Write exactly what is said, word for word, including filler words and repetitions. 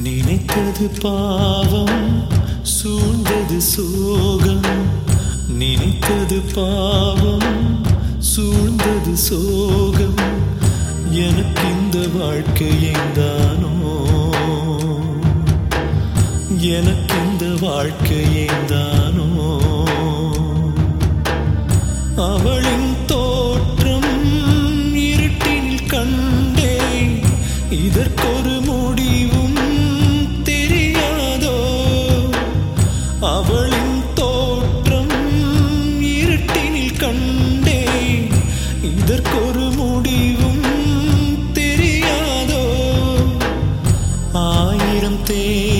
நினைத்தது பாவம், சூழ்ந்தது சோகம். நினைத்தது பாவம், சூழ்ந்தது சோகம். எனக்கு இந்த வாழ்க்கை ஏந்தானோ, எனக்கு இந்த வாழ்க்கை ஏந்தானோ. அவளின் தோற்றம் இருட்டில் கண்டேன், இதற்கொரு முடிவும் தெரியாதோ. அவளின் தோற்றம் இருட்டினில் கண்டேன், இதற்கொரு முடிவும் தெரியாதோ. ஆயிரம் தே